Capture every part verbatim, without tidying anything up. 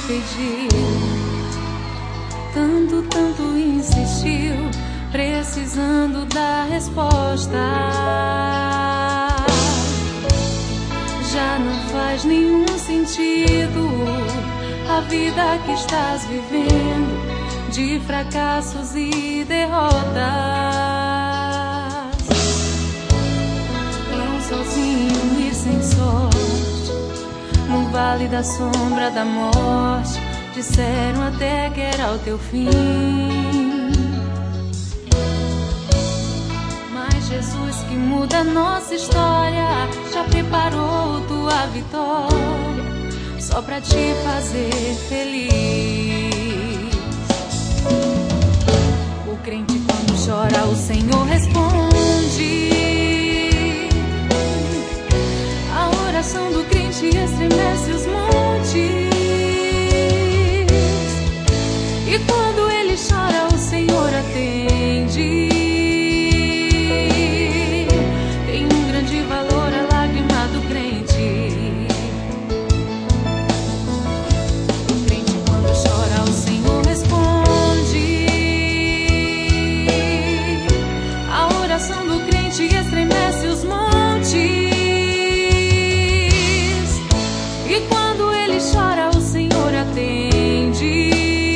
pediu, tanto, tanto insistiu, precisando da resposta. Já não faz nenhum sentido a vida que estás vivendo, de fracassos e derrotas. Tão sozinho e sem sorte, no vale da sombra da morte, disseram até que era o teu fim. Mas Jesus, que muda a nossa história, já preparou tua vitória, só pra te fazer feliz. O crente, quando chora, o Senhor responde. A oração do crente estremece os montes, e quando ele chora, o Senhor atende. Tem um grande valor a lágrima do crente. O crente, quando chora, o Senhor responde. A oração do crente estremece os montes, e quando ele chora, o Senhor atende.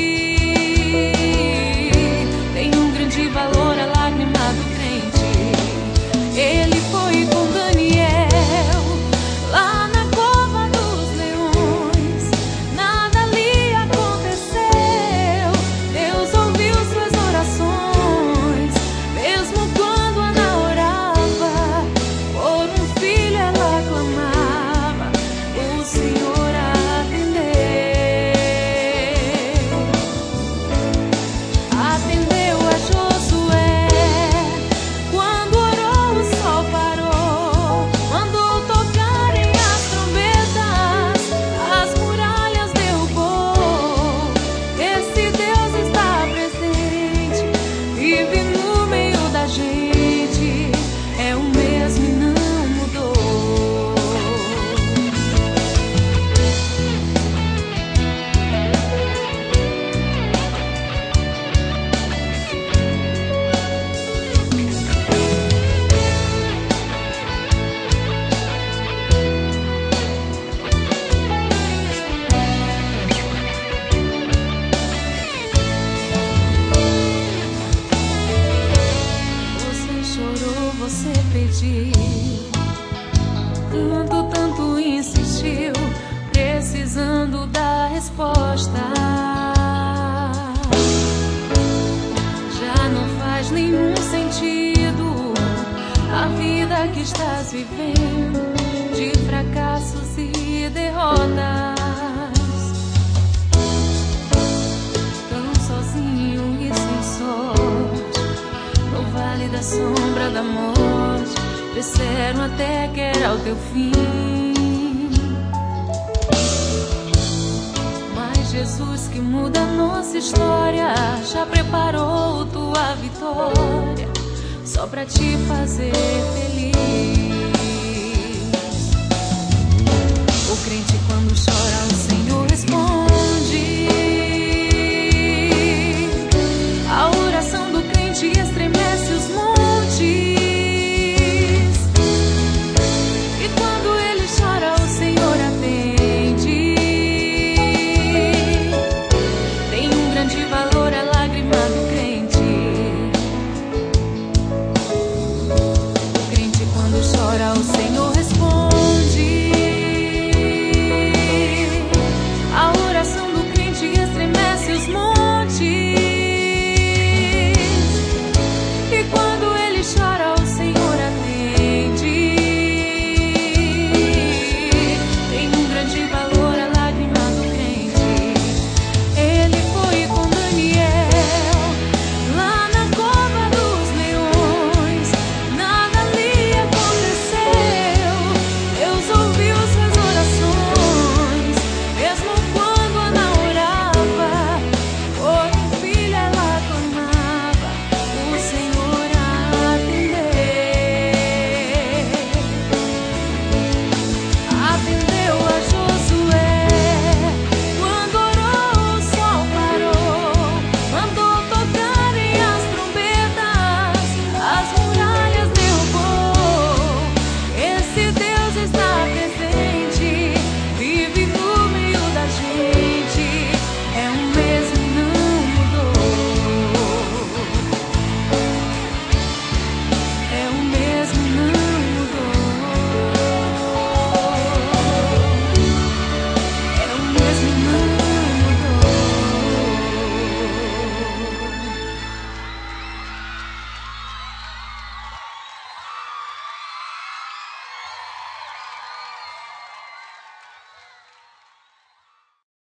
Tem um grande valor a lágrima do crente. Ele foi com Daniel lá na cova dos leões, nada lhe aconteceu. Deus ouviu suas orações, mesmo quando Ana orava por um filho, ela clamava, o Senhor atendeu. Atendeu a Josué quando orou, o sol parou, mandou tocarem as trombetas, as muralhas derrubou. Esse Deus está presente, vive no meio da gente, é o mesmo e não mudou. Você chorou, você pediu, tanto, tanto insistiu, precisando da resposta. Já não faz nenhum sentido a vida que estás vivendo, de fracassos e derrotas. Tão sozinho e sem sorte, no vale da sombra da morte, disseram até que era o teu fim. Mas Jesus, que muda a nossa história, já preparou tua vitória, só pra te fazer feliz. O crente,